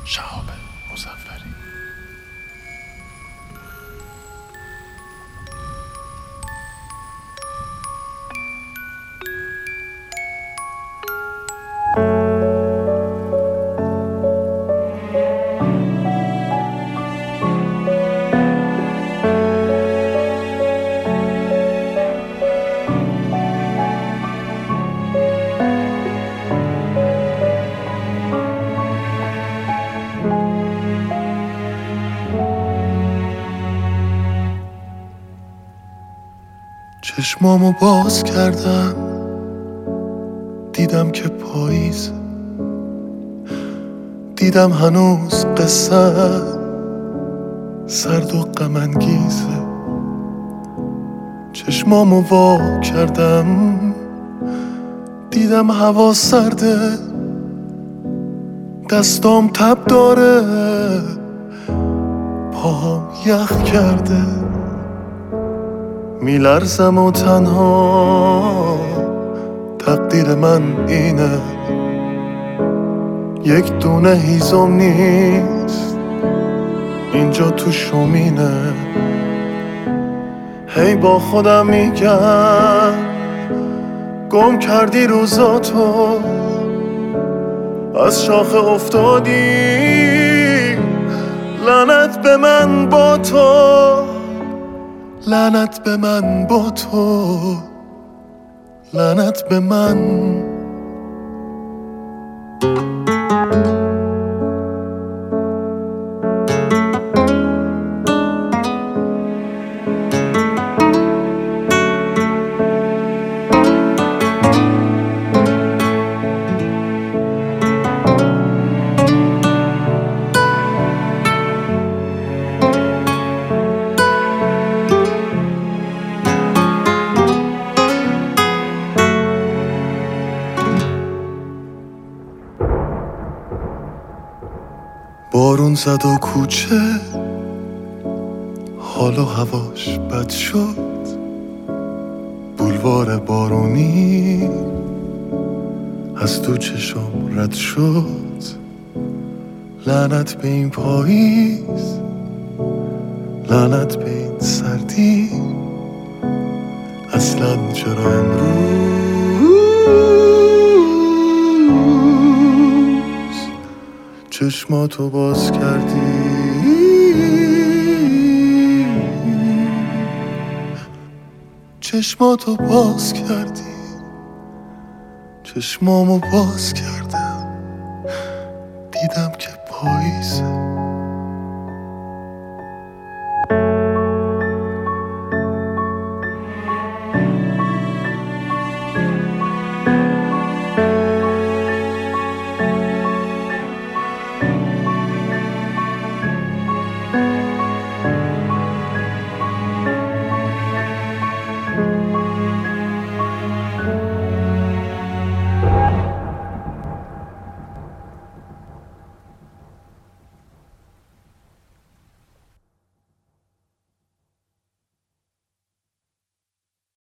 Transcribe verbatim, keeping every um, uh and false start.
شهاب مظفری. چشمامو باز کردم، دیدم که پاییز، دیدم هنوز قصه سرد و غم انگیزه. چشمامو وا کردم، دیدم هوا سرده، دستام تب داره، پاهم یخ کرده. میلرزم و تنها تقدیر من اینه، یک دونه هیزم نیست اینجا تو شومینه. هی با خودم میگم گم کردی روزاتو، از شاخه افتادی، لعنت به من با تو، لعنت به من با تو، لعنت به من. بارون زد و کوچه حال و هواش بد شد، بولوار بارونی از تو چشم رد شد. لعنت به این پاییز، لعنت به این سردی، اصلا چرا امروز چشماتو باز کردی؟ چشماتو باز کردی، چشمامو باز کردم، دیدم که پاییزه.